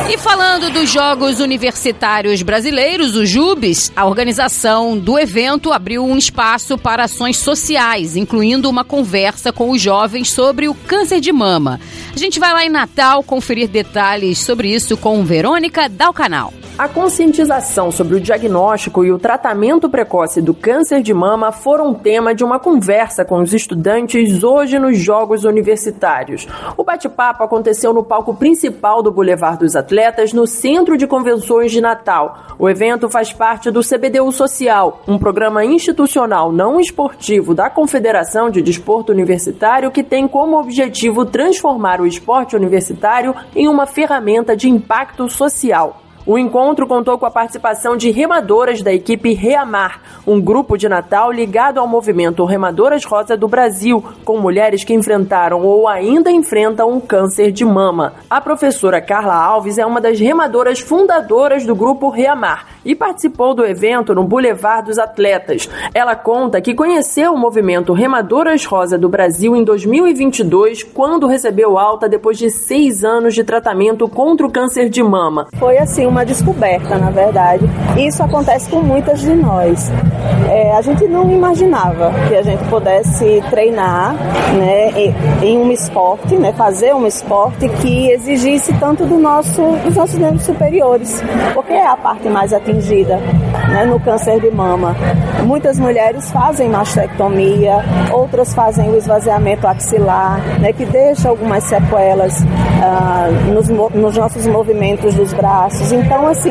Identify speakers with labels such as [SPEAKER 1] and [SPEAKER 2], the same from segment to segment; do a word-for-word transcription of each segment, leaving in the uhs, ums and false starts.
[SPEAKER 1] E falando dos Jogos Universitários Brasileiros, os JUBs, a organização do evento abriu um espaço para ações sociais, incluindo uma conversa com os jovens sobre o câncer de mama. A gente vai lá em Natal conferir detalhes sobre isso com Verônica Dalcanal.
[SPEAKER 2] A conscientização sobre o diagnóstico e o tratamento precoce do câncer de mama foram tema de uma conversa com os estudantes hoje nos Jogos Universitários. O bate-papo aconteceu no palco principal do Boulevard dos Atletas, no Centro de Convenções de Natal. O evento faz parte do C B D U Social, um programa institucional não esportivo da Confederação de Desporto Universitário que tem como objetivo transformar o esporte universitário em uma ferramenta de impacto social. O encontro contou com a participação de remadoras da equipe Reamar, um grupo de Natal ligado ao movimento Remadoras Rosa do Brasil, com mulheres que enfrentaram ou ainda enfrentam um câncer de mama. A professora Carla Alves é uma das remadoras fundadoras do grupo Reamar e participou do evento no Boulevard dos Atletas. Ela conta que conheceu o movimento Remadoras Rosa do Brasil em dois mil e vinte e dois, quando recebeu alta depois de seis anos de tratamento contra o câncer de mama.
[SPEAKER 3] Foi assim uma descoberta, na verdade. Isso acontece com muitas de nós. É, a gente não imaginava que a gente pudesse treinar, né, em, em um esporte, né, fazer um esporte que exigisse tanto do nosso, dos nossos membros superiores, porque é a parte mais atingida, né, no câncer de mama. Muitas mulheres fazem mastectomia, outras fazem o esvaziamento axilar, né, que deixa algumas sequelas ah, nos, nos nossos movimentos dos braços. Então, assim,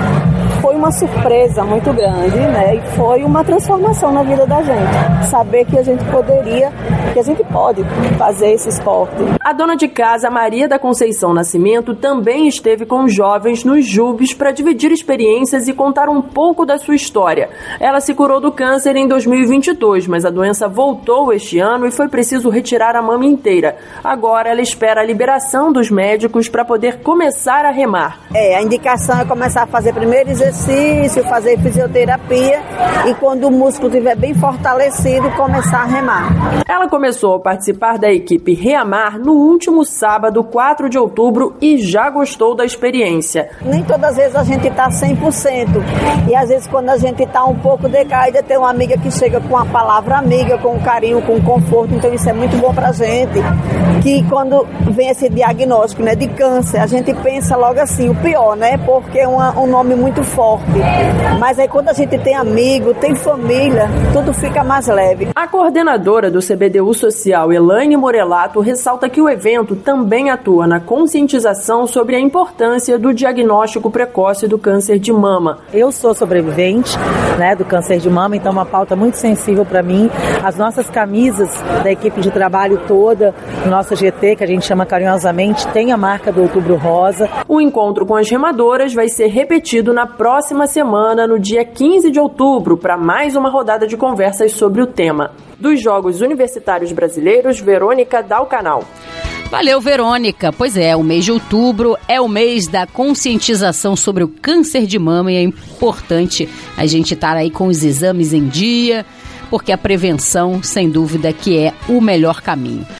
[SPEAKER 3] foi uma surpresa muito grande, né? E foi uma transformação na vida da gente. Saber que a gente poderia, que a gente pode fazer esse esporte.
[SPEAKER 2] A dona de casa, Maria da Conceição Nascimento, também esteve com os jovens nos JUBs para dividir experiências e contar um pouco da sua história. Ela se curou do câncer em dois mil e vinte e dois, mas a doença voltou este ano e foi preciso retirar a mama inteira. Agora ela espera a liberação dos médicos para poder começar a remar.
[SPEAKER 3] É, a indicação é começar a fazer primeiro exercício, fazer fisioterapia e quando o músculo estiver bem fortalecido, começar a remar.
[SPEAKER 2] Ela começou a participar da equipe Reamar no último sábado, quatro de outubro, e já gostou da experiência.
[SPEAKER 3] Nem todas as vezes a gente está cem por cento e às vezes quando a gente está um pouco decaída, tem uma amiga que chega com a palavra amiga, com carinho, com conforto, então isso é muito bom pra gente, que quando vem esse diagnóstico, né, de câncer, a gente pensa logo assim, o pior, né, porque é uma, um nome muito forte, mas aí quando a gente tem amigo, tem família, tudo fica mais leve.
[SPEAKER 2] A coordenadora do C B D U Social, Elaine Morelato, ressalta que o evento também atua na conscientização sobre a importância do diagnóstico precoce do câncer de mama.
[SPEAKER 4] Eu sou sobrevivente, né, do câncer de mama, então é uma pauta muito sensível para mim. As nossas camisas da equipe de trabalho toda, nossa G T, que a gente chama carinhosamente, tem a marca do Outubro Rosa.
[SPEAKER 2] O encontro com as remadoras vai ser repetido na próxima semana, no dia quinze de outubro, para mais uma rodada de conversas sobre o tema. Dos Jogos Universitários Brasileiros, Verônica Dalcanal.
[SPEAKER 1] Valeu, Verônica. Pois é, o mês de outubro é o mês da conscientização sobre o câncer de mama e é importante a gente estar aí com os exames em dia, porque a prevenção, sem dúvida, que é o melhor caminho.